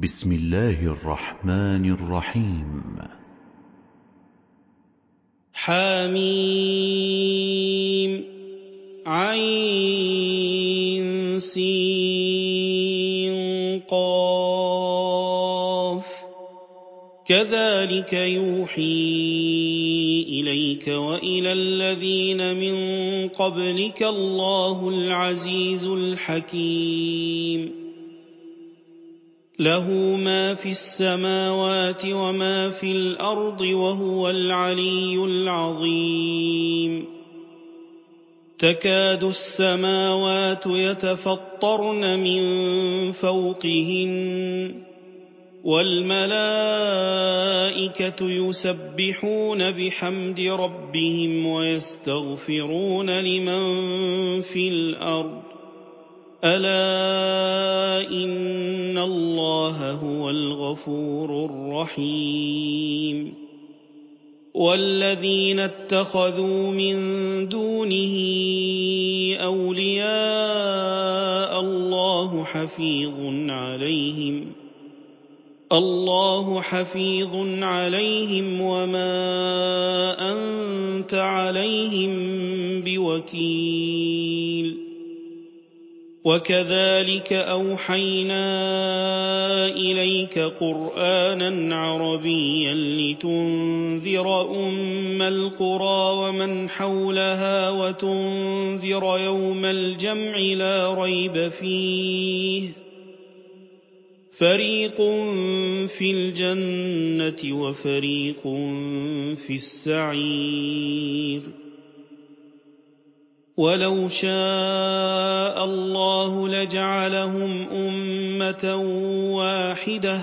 بسم الله الرحمن الرحيم. حميم عين سين قاف كذلك يوحي إليك وإلى الذين من قبلك الله العزيز الحكيم له ما في السماوات وما في الأرض وهو العلي العظيم تكاد السماوات يتفطرن من فوقهن والملائكة يسبحون بحمد ربهم ويستغفرون لمن في الأرض ألا إن الله هو الغفور الرحيم والذين اتخذوا من دونه أولياء الله حفيظ عليهم وما أنت عليهم بوكيل وكذلك أوحينا إليك قرآنا عربيا لتنذر أم القرى ومن حولها وتنذر يوم الجمع لا ريب فيه فريق في الجنة وفريق في السعير ولو شاء الله لجعلهم أمة واحدة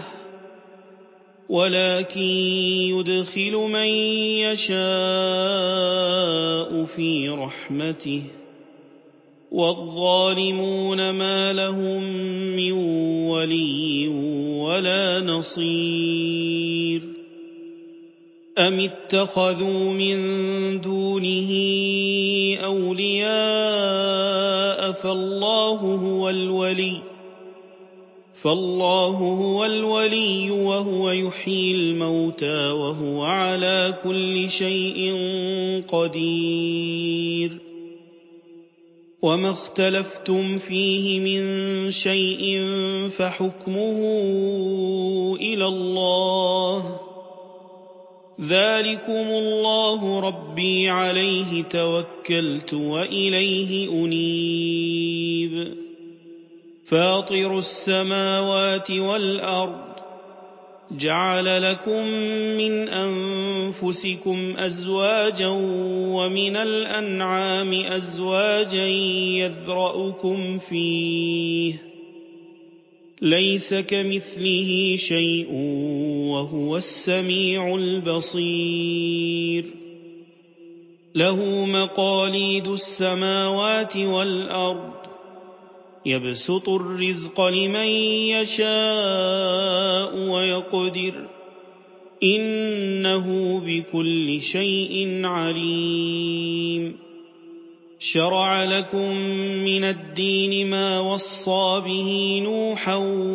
ولكن يدخل من يشاء في رحمته والظالمون ما لهم من ولي ولا نصير أم اتخذوا من دونه أولياء فالله هو الولي وهو يحيي الموتى وهو على كل شيء قدير وما اختلفتم فيه من شيء فحكمه إلى الله ذلكم الله ربي عليه توكلت وإليه أنيب فاطر السماوات والأرض جعل لكم من أنفسكم أزواجا ومن الأنعام أزواجا يذرأكم فيه ليس كمثله شيء وهو السميع البصير له مقاليد السماوات والأرض يبسط الرزق لمن يشاء ويقدر إنه بكل شيء عليم شرع لكم من الدين ما وصى به نوحا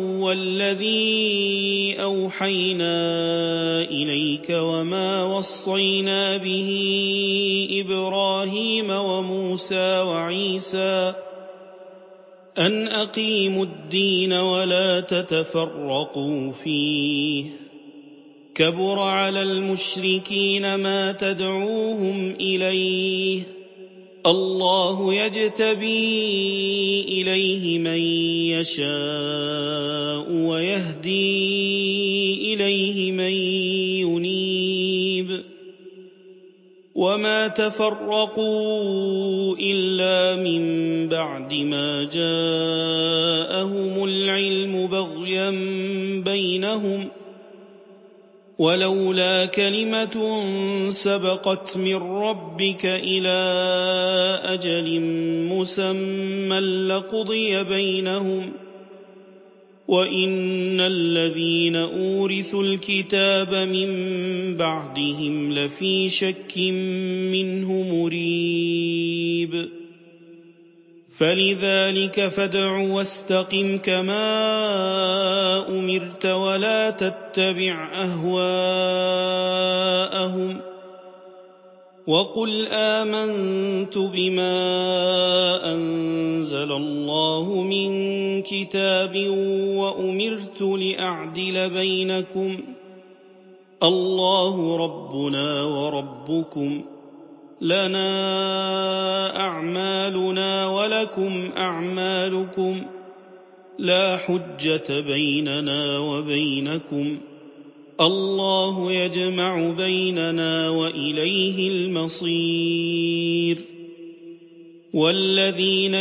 والذي أوحينا إليك وما وصينا به إبراهيم وموسى وعيسى أن أقيموا الدين ولا تتفرقوا فيه كبر على المشركين ما تدعوهم إليه الله يجتبي إليه من يشاء ويهدي إليه من ينيب وما تفرقوا إلا من بعد ما جاءهم العلم بغيا بينهم ولولا كلمة سبقت من ربك إلى أجل مسمى لقضي بينهم وإن الذين أورثوا الكتاب من بعدهم لفي شك منه مريب فلذلك فادع واستقم كما أمرت ولا تتبع أهواءهم وقل آمنت بما أنزل الله من كتاب وأمرت لأعدل بينكم الله ربنا وربكم لنا أعمالنا ولكم أعمالكم لا حجة بيننا وبينكم الله يجمع بيننا وإليه المصير والذين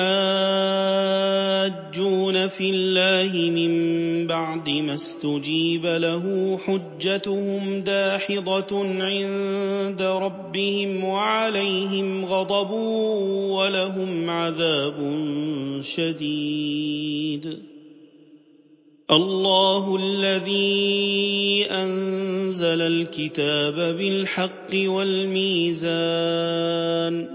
يحاجون في الله من بعد ما استجيب له حجتهم داحضة عند ربهم وعليهم غضب ولهم عذاب شديد الله الذي أنزل الكتاب بالحق والميزان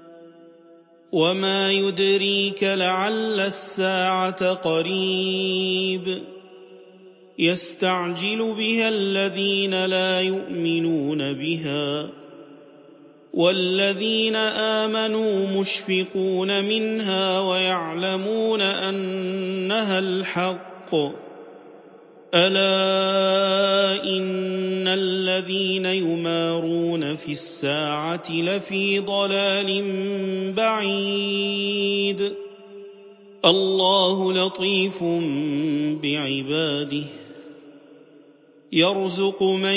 وما يدريك لعل الساعة قريب يستعجل بها الذين لا يؤمنون بها والذين آمنوا مشفقون منها ويعلمون أنها الحق ألا إن الذين يمارون في الساعة لفي ضلال بعيد الله لطيف بعباده يرزق من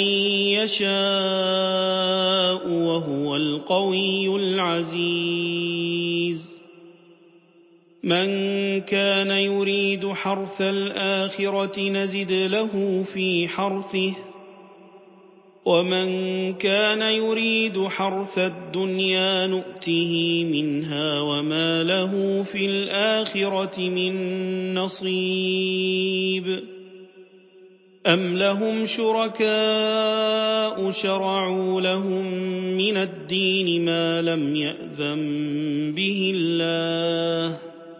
يشاء وهو القوي العزيز من كان يريد حرث الآخرة نزد له في حرثه ومن كان يريد حرث الدنيا نؤته منها وما له في الآخرة من نصيب أم لهم شركاء شرعوا لهم من الدين ما لم يأذن به الله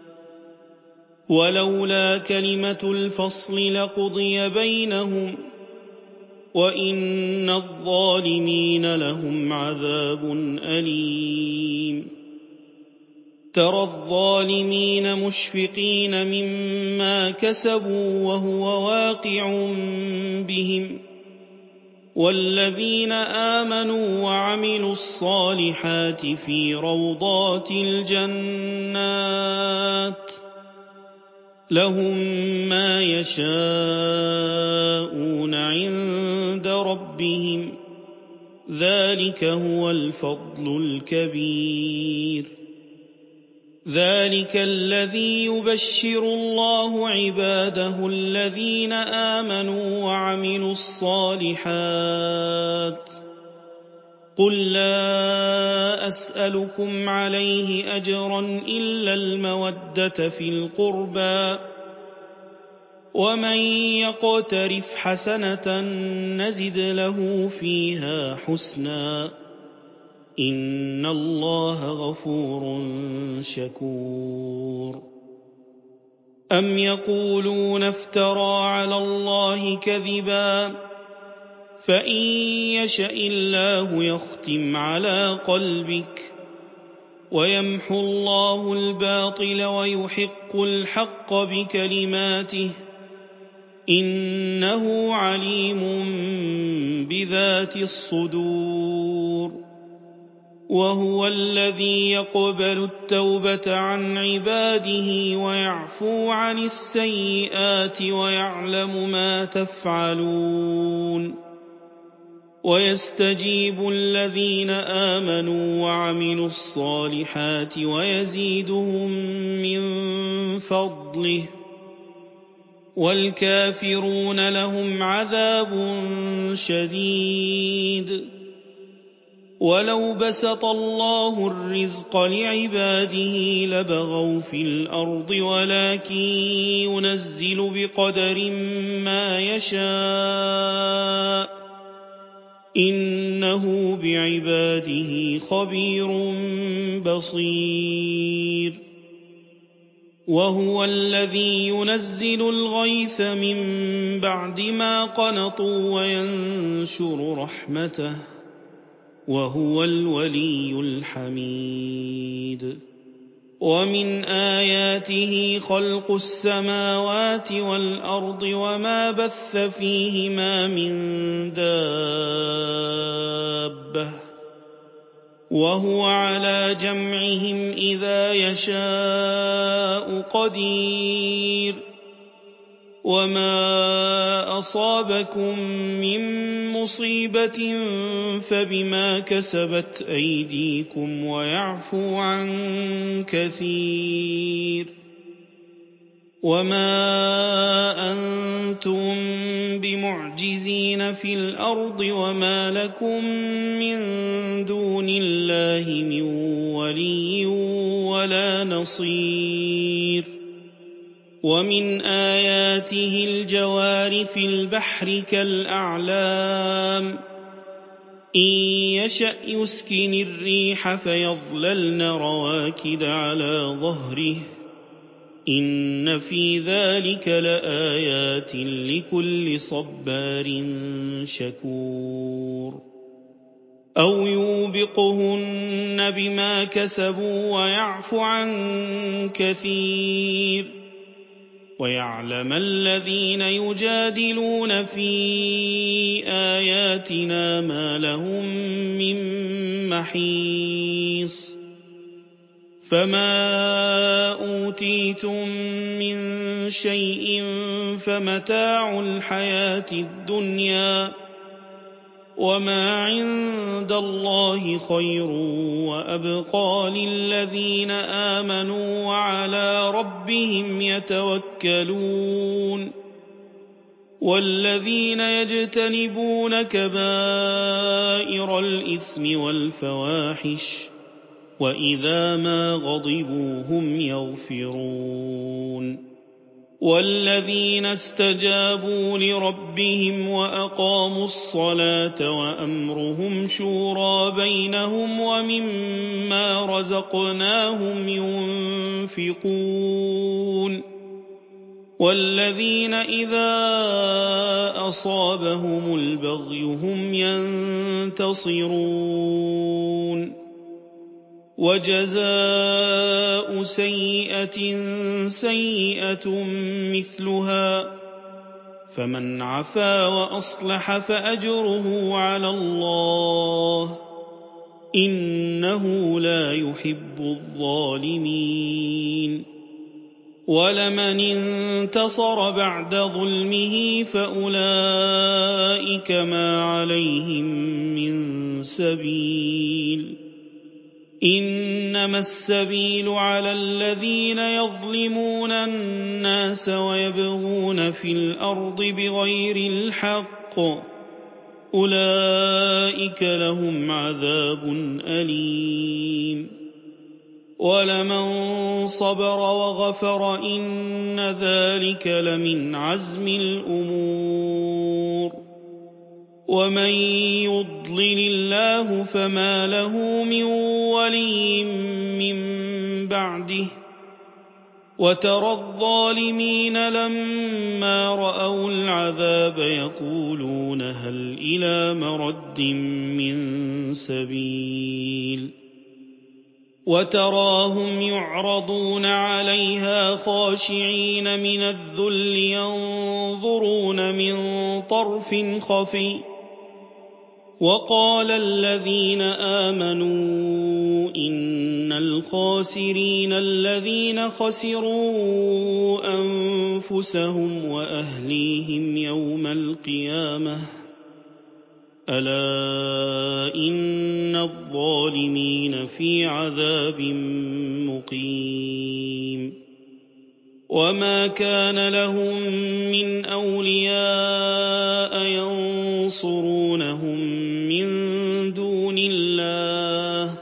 ولولا كلمة الفصل لقضي بينهم وإن الظالمين لهم عذاب أليم ترى الظالمين مشفقين مما كسبوا وهو واقع بهم والذين آمنوا وعملوا الصالحات في روضات الجنات لهم ما يشاءون عند ربهم ذلك هو الفضل الكبير ذلك الذي يبشر الله عباده الذين آمنوا وعملوا الصالحات قل لا أسألكم عليه أجرا إلا المودة في القربى ومن يقترف حسنة نزد له فيها حسنا إن الله غفور شكور أم يقولون افترى على الله كذبا فإن يشأ الله يختم على قلبك ويمحو الله الباطل ويحق الحق بكلماته إنه عليم بذات الصدور وهو الذي يقبل التوبة عن عباده ويعفو عن السيئات ويعلم ما تفعلون ويستجيب الذين آمنوا وعملوا الصالحات ويزيدهم من فضله والكافرون لهم عذاب شديد ولو بسط الله الرزق لعباده لبغوا في الأرض ولكن ينزل بقدر ما يشاء إنه بعباده خبير بصير وهو الذي ينزل الغيث من بعد ما قنطوا وينشر رحمته وهو الولي الحميد ومن آياته خلق السماوات والأرض وما بث فيهما من دابة وهو على جمعهم إذا يشاء قدير وما أصابكم من مصيبة فبما كسبت أيديكم ويعفو عن كثير وما أنتم بمعجزين في الأرض وما لكم من دون الله من ولي ولا نصير ومن آياته الجوار في البحر كالأعلام إن يشأ يسكن الريح فيظللن رواكد على ظهره إن في ذلك لآيات لكل صبار شكور أو يوبقهن بما كسبوا ويعفو عن كثير ويعلم الذين يجادلون في آياتنا ما لهم من محيص فما أوتيتم من شيء فمتاع الحياة الدنيا وما عند الله خير وأبقى للذين آمنوا وعلى ربهم يتوكلون والذين يجتنبون كبائر الإثم والفواحش وإذا ما غضبوا هم يغفرون والذين استجابوا لربهم وأقاموا الصلاة وأمرهم شورى بينهم ومما رزقناهم ينفقون والذين إذا أصابهم البغي هم ينتصرون وجزاء سيئة سيئة مثلها فمن عفا وأصلح فأجره على الله إنه لا يحب الظالمين ولمن انتصر بعد ظلمه فأولئك ما عليهم من سبيل إنما السبيل على الذين يظلمون الناس ويبغون في الأرض بغير الحق أولئك لهم عذاب أليم ولمن صبر وغفر إن ذلك لمن عزم الأمور ومن يضلل الله فما له من ولي من بعده وترى الظالمين لما رأوا العذاب يقولون هل إلى مرد من سبيل وتراهم يعرضون عليها خاشعين من الذل ينظرون من طرف خفي وقال الذين آمنوا إن الخاسرين الذين خسروا أنفسهم وأهليهم يوم القيامة ألا إن الظالمين في عذاب مقيم وما كان لهم من أولياء ينصرونهم من دون الله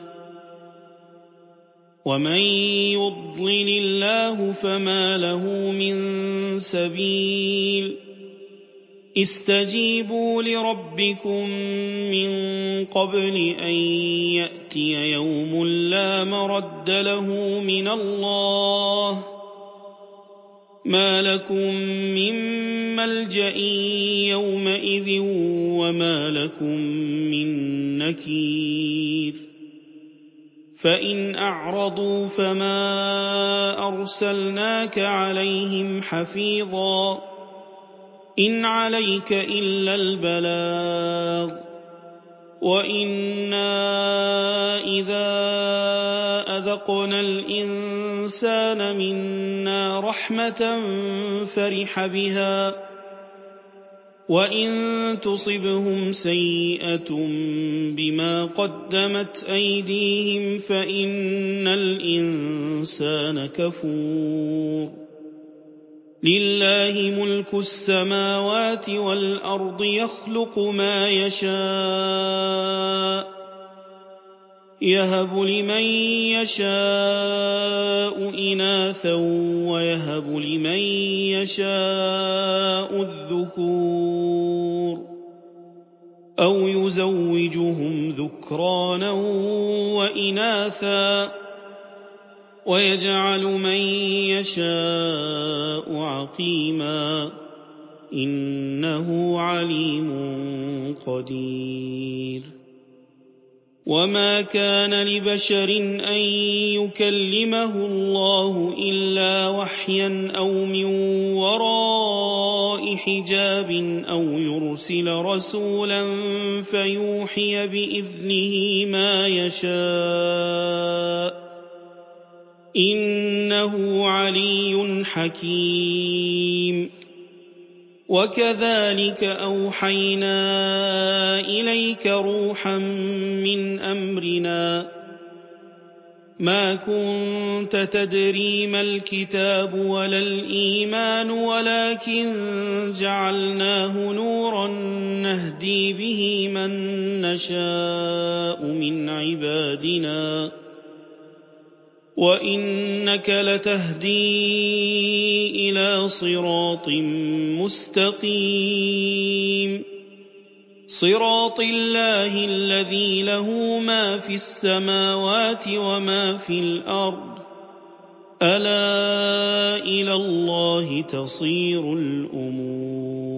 ومن يضلل الله فما له من سبيل استجيبوا لربكم من قبل أن يأتي يوم لا مرد له من الله مَا لَكُم مِّن مَّلْجَإٍ يَوْمَئِذٍ وَمَا لَكُم مِّن نَّكِيرٍ فَإِنْ أَعْرَضُوا فَمَا أَرْسَلْنَاكَ عَلَيْهِمْ حَفِيظًا ۖ إِنْ عَلَيْكَ إِلَّا الْبَلَاغُ ۗ وَإِنَّا إِذَا أَذَقْنَا الْإِنسَانَ مِنَّا رَحْمَةً فَرِحَ بِهَا ۖ وَإِن تُصِبْهُمْ سَيِّئَةٌ بِمَا قَدَّمَتْ أَيْدِيهِمْ فَإِنَّ الْإِنسَانَ كَفُورٌ لِلَّهِ مُلْكُ السَّمَاوَاتِ وَالْأَرْضِ يَخْلُقُ مَا يَشَاءُ ۚ يَهَبُ لِمَن يَشَاءُ إِنَاثًا وَيَهَبُ لِمَن يَشَاءُ الذُّكُورَ أَوْ يُزَوِّجُهُمْ ذُكْرَانًا وَإِنَاثًا ۖ وَيَجْعَلُ مَن يَشَاءُ عَقِيمًا ۚ إِنَّهُ عَلِيمٌ قَدِيرٌ وَمَا كَانَ لِبَشَرٍ أَن يُكَلِّمَهُ اللَّهُ إِلَّا وَحْيًا أَوْ مِن وَرَاءِ حِجَابٍ أَوْ يُرْسِلَ رَسُولًا فَيُوحِيَ بِإِذْنِهِ مَا يَشَاءُ ۚ إِنَّهُ عَلِيٌّ حَكِيمٌ وَكَذَٰلِكَ أَوْحَيْنَا إِلَيْكَ رُوحًا مِّنْ أَمْرِنَا ۚ مَا كُنتَ تَدْرِي مَا الْكِتَابُ وَلَا الْإِيمَانُ وَلَٰكِن جَعَلْنَاهُ نُورًا نَّهْدِي بِهِ مَن نَّشَاءُ مِنْ عِبَادِنَا ۚ وَإِنَّكَ لَتَهْدِي إِلَىٰ صِرَاطٍ مُّسْتَقِيمٍ صِرَاطِ اللَّهِ الَّذِي لَهُ مَا فِي السَّمَاوَاتِ وَمَا فِي الْأَرْضِ ۗ أَلَا إِلَى اللَّهِ تَصِيرُ الْأُمُورُ